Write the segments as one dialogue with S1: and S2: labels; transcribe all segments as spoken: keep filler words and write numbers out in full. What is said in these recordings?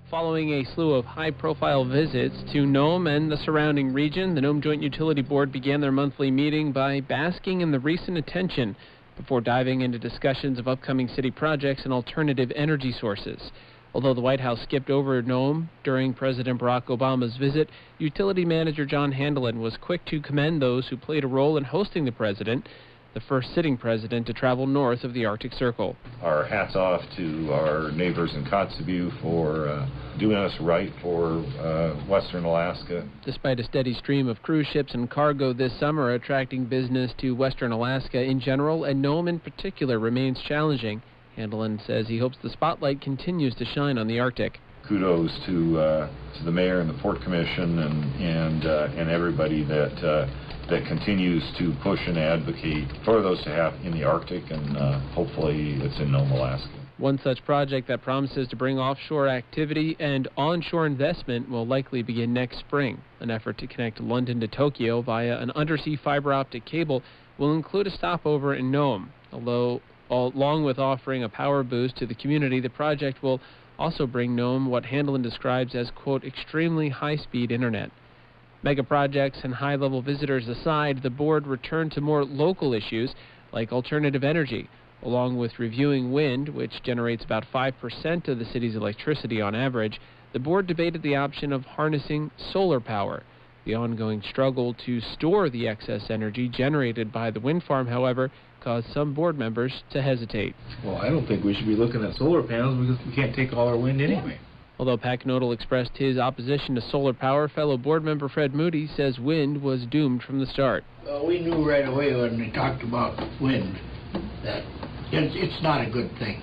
S1: Following a slew of high-profile visits to Nome and the surrounding region, the Nome Joint Utility Board began their monthly meeting by basking in the recent attention before diving into discussions of upcoming city projects and alternative energy sources. Although the White House skipped over Nome during President Barack Obama's visit, Utility Manager John Handelin was quick to commend those who played a role in hosting the president, the first sitting president to travel north of the Arctic Circle.
S2: Our hats off to our neighbors in Kotzebue for uh, doing us right for uh, Western Alaska.
S1: Despite a steady stream of cruise ships and cargo this summer attracting business to Western Alaska in general and Nome in particular remains challenging, Handelin says he hopes the spotlight continues to shine on the Arctic.
S2: Kudos to uh, to the mayor and the Port Commission and and uh, and everybody that uh, that continues to push and advocate for those to have in the Arctic, and uh, hopefully it's in Nome, Alaska.
S1: One such project that promises to bring offshore activity and onshore investment will likely begin next spring. An effort to connect London to Tokyo via an undersea fiber optic cable will include a stopover in Nome. Although, along with offering a power boost to the community, the project will also bring Nome what Handelin describes as, quote, extremely high-speed internet. Mega projects and high-level visitors aside, the board returned to more local issues like alternative energy, along with reviewing wind, which generates about five percent of the city's electricity on average. The board debated the option of harnessing solar power. The ongoing struggle to store the excess energy generated by the wind farm, however, caused some board members to hesitate.
S3: Well, I don't think we should be looking at solar panels because we can't take all our wind anyway.
S1: Although Pat Knodel expressed his opposition to solar power, fellow board member Fred Moody says wind was doomed from the start.
S4: Well, we knew right away when they talked about wind that it's, it's not a good thing.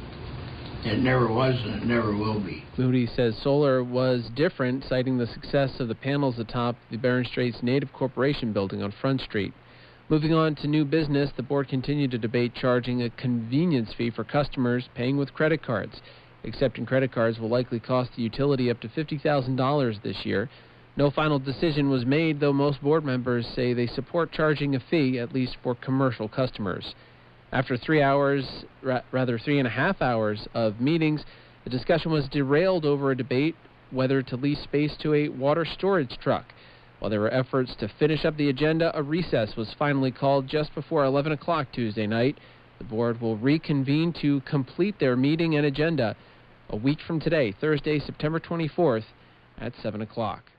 S4: Mm-hmm. It never was and it never will be.
S1: Moody says solar was different, citing the success of the panels atop the Barron Straits Native Corporation building on Front Street. Moving on to new business, the board continued to debate charging a convenience fee for customers paying with credit cards. Accepting credit cards will likely cost the utility up to fifty thousand dollars this year. No final decision was made, though most board members say they support charging a fee, at least for commercial customers. After three hours, ra rather three and a half hours of meetings, the discussion was derailed over a debate whether to lease space to a water storage truck. While there were efforts to finish up the agenda, a recess was finally called just before eleven o'clock Tuesday night. The board will reconvene to complete their meeting and agenda a week from today, Thursday, September twenty-fourth, at seven o'clock.